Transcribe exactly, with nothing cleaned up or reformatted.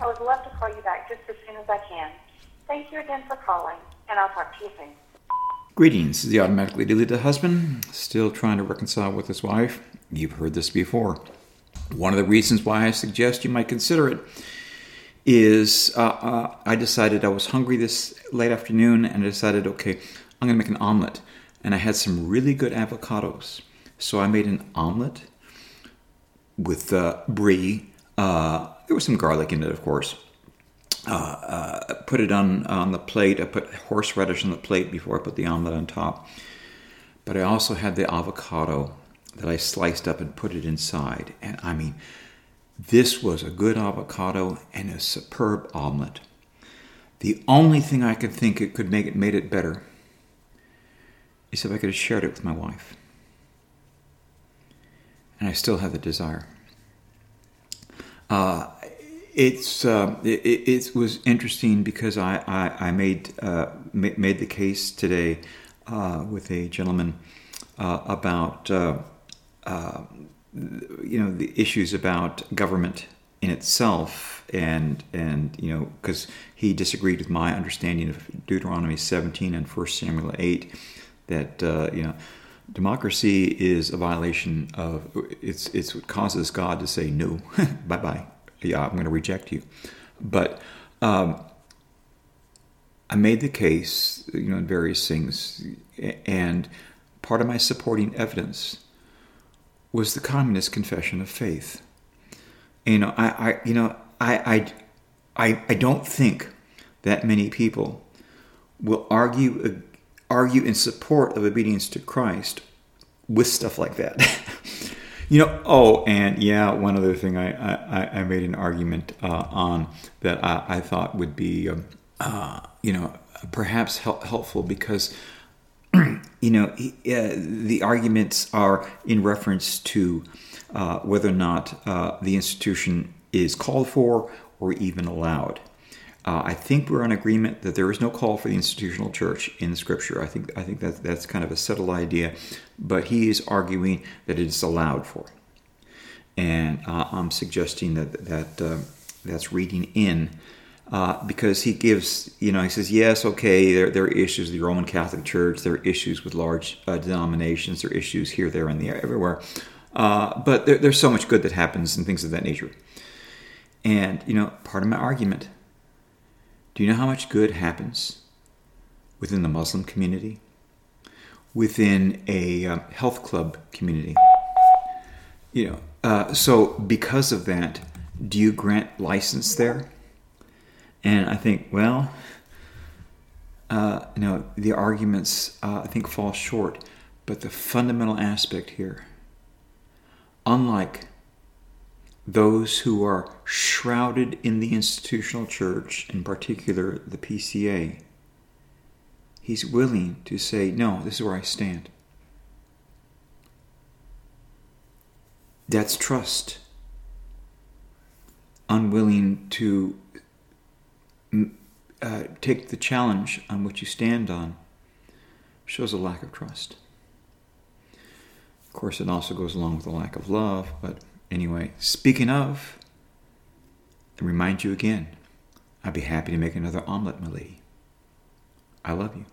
I would love to call you back just as soon as I can. Thank you again for calling, and I'll talk to you soon. Greetings, this is the automatically deleted husband, still trying to reconcile with his wife. You've heard this before. One of the reasons why I suggest you might consider it is uh, uh, I decided I was hungry this late afternoon, and I decided, okay, I'm going to make an omelet. And I had some really good avocados. So I made an omelet with uh, brie. Uh, there was some garlic in it, of course. Uh, uh, put it on, on the plate. I put horseradish on the plate before I put the omelet on top. But I also had the avocado that I sliced up and put it inside. And I mean, this was a good avocado and a superb omelet. The only thing I could think it could make it made it better is if I could have shared it with my wife. And I still have the desire. Uh, it's uh, it, it was interesting because I I, I made uh, made the case today uh, with a gentleman uh, about uh, uh, you know the issues about government in itself, and and you know because he disagreed with my understanding of Deuteronomy seventeen and First Samuel eight. That uh, you know, democracy is a violation of it's it's what causes God to say no, bye bye. Yeah, I'm going to reject you. But um, I made the case, you know, in various things, and part of my supporting evidence was the Communist Confession of Faith. You know, I, I you know, I, I, I, I don't think that many people will argue. argue in support of obedience to Christ with stuff like that. you know, oh, and yeah, one other thing I, I, I made an argument uh, on that I, I thought would be, um, uh, you know, perhaps help, helpful because, you know, uh, the arguments are in reference to uh, whether or not uh, the institution is called for or even allowed. Uh, I think we're in agreement that there is no call for the institutional church in Scripture. I think I think that that's kind of a settled idea, but he is arguing that it is allowed for, and uh, I'm suggesting that that uh, that's reading in uh, because he gives you know he says yes, okay, there there are issues with the Roman Catholic Church, there are issues with large uh, denominations, there are issues here, there, and there, everywhere, uh, but there, there's so much good that happens and things of that nature, and you know part of my argument. Do you know how much good happens within the Muslim community? Within a um, health club community? You know, uh, so because of that, do you grant license there? And I think, well, uh, you know, the arguments uh, I think fall short. But the fundamental aspect here, unlike those who are shrouded in the institutional church, in particular the P C A, he's willing to say, no, this is where I stand. That's trust. Unwilling to uh, take the challenge on which you stand on shows a lack of trust. Of course, it also goes along with a lack of love, but anyway, speaking of, I remind you again, I'd be happy to make another omelet, my lady. I love you.